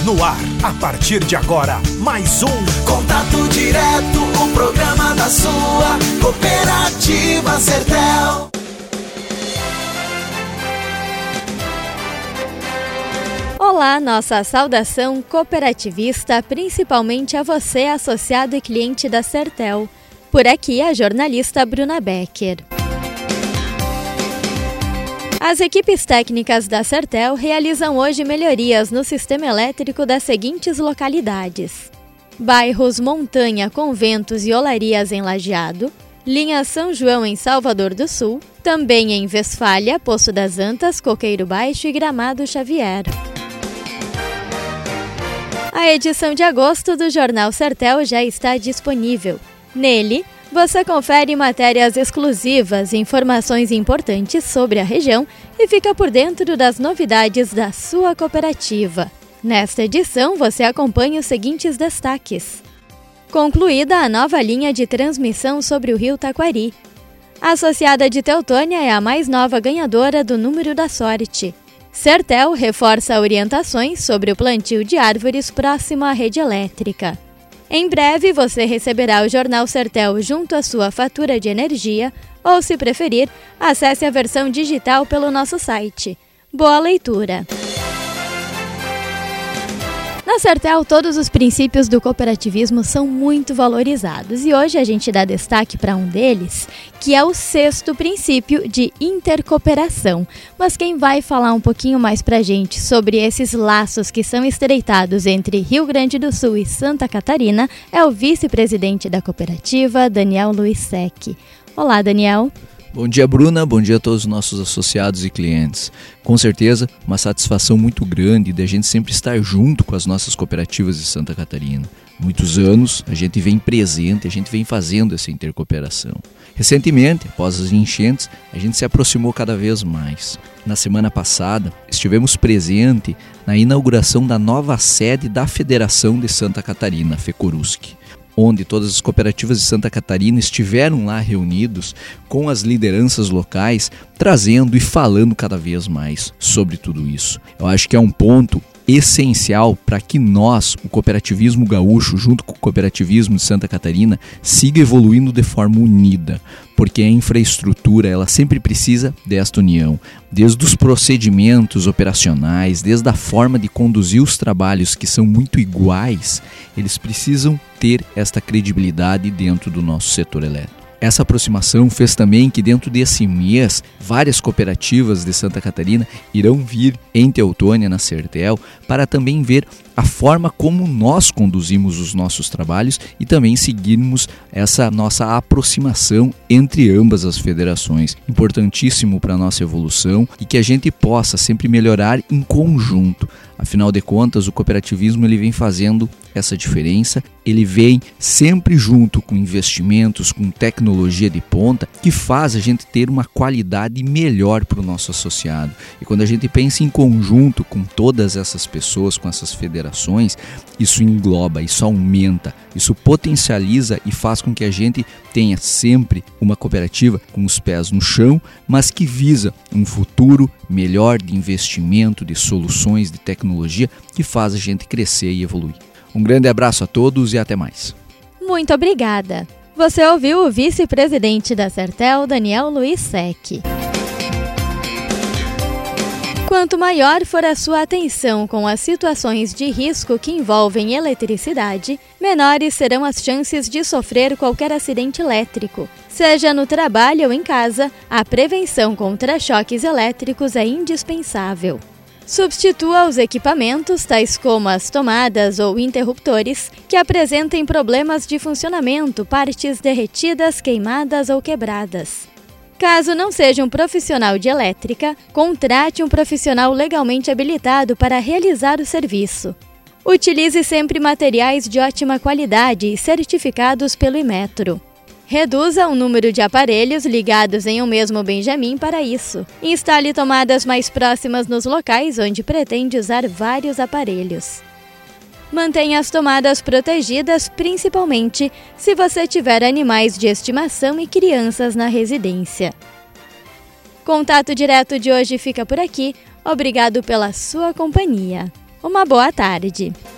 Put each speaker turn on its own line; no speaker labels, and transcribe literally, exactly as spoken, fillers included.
No ar, a partir de agora, mais um
Contato Direto, o programa da sua cooperativa Sertel.
Olá, nossa saudação cooperativista, principalmente a você, associado e cliente da Sertel. Por aqui, a jornalista Bruna Becker. As equipes técnicas da Sertel realizam hoje melhorias no sistema elétrico das seguintes localidades: bairros Montanha, Conventos e Olarias em Lajeado, linha São João em Salvador do Sul, também em Westfália, Poço das Antas, Coqueiro Baixo e Gramado Xavier. A edição de agosto do Jornal Sertel já está disponível. Nele, você confere matérias exclusivas e informações importantes sobre a região e fica por dentro das novidades da sua cooperativa. Nesta edição, você acompanha os seguintes destaques. Concluída a nova linha de transmissão sobre o rio Taquari. A associada de Teutônia é a mais nova ganhadora do número da sorte. Sertel reforça orientações sobre o plantio de árvores próximo à rede elétrica. Em breve, você receberá o Jornal Sertel junto à sua fatura de energia ou, se preferir, acesse a versão digital pelo nosso site. Boa leitura! Na Sertel, todos os princípios do cooperativismo são muito valorizados e hoje a gente dá destaque para um deles, que é o sexto princípio de intercooperação. Mas quem vai falar um pouquinho mais para a gente sobre esses laços que são estreitados entre Rio Grande do Sul e Santa Catarina é o vice-presidente da cooperativa, Daniel Luiz Sec. Olá, Daniel.
Bom dia, Bruna. Bom dia a todos os nossos associados e clientes. Com certeza, uma satisfação muito grande de a gente sempre estar junto com as nossas cooperativas de Santa Catarina. Muitos anos a gente vem presente, a gente vem fazendo essa intercooperação. Recentemente, após as enchentes, a gente se aproximou cada vez mais. Na semana passada, estivemos presentes na inauguração da nova sede da Federação de Santa Catarina, FECORUSC, onde todas as cooperativas de Santa Catarina estiveram lá reunidos com as lideranças locais, trazendo e falando cada vez mais sobre tudo isso. Eu acho que é um ponto essencial para que nós, o cooperativismo gaúcho, junto com o cooperativismo de Santa Catarina, siga evoluindo de forma unida, porque a infraestrutura ela sempre precisa desta união, desde os procedimentos operacionais, desde a forma de conduzir os trabalhos que são muito iguais, eles precisam ter esta credibilidade dentro do nosso setor elétrico. Essa aproximação fez também que dentro desse mês, várias cooperativas de Santa Catarina irão vir em Teutônia, na Sertel, para também ver a forma como nós conduzimos os nossos trabalhos e também seguirmos essa nossa aproximação entre ambas as federações. Importantíssimo para a nossa evolução e que a gente possa sempre melhorar em conjunto. Afinal de contas, o cooperativismo ele vem fazendo essa diferença, ele vem sempre junto com investimentos, com tecnologia de ponta, que faz a gente ter uma qualidade melhor para o nosso associado. E quando a gente pensa em conjunto com todas essas pessoas, com essas federações, isso engloba, isso aumenta, isso potencializa e faz com que a gente tenha sempre uma cooperativa com os pés no chão, mas que visa um futuro melhor de investimento, de soluções, de tecnologia, que faz a gente crescer e evoluir. Um grande abraço a todos e até mais.
Muito obrigada. Você ouviu o vice-presidente da Sertel, Daniel Luiz Sec. Quanto maior for a sua atenção com as situações de risco que envolvem eletricidade, menores serão as chances de sofrer qualquer acidente elétrico. Seja no trabalho ou em casa, a prevenção contra choques elétricos é indispensável. Substitua os equipamentos, tais como as tomadas ou interruptores, que apresentem problemas de funcionamento, partes derretidas, queimadas ou quebradas. Caso não seja um profissional de elétrica, contrate um profissional legalmente habilitado para realizar o serviço. Utilize sempre materiais de ótima qualidade e certificados pelo Inmetro. Reduza o número de aparelhos ligados em um mesmo benjamin para isso. Instale tomadas mais próximas nos locais onde pretende usar vários aparelhos. Mantenha as tomadas protegidas, principalmente se você tiver animais de estimação e crianças na residência. Contato Direto de hoje fica por aqui. Obrigado pela sua companhia. Uma boa tarde.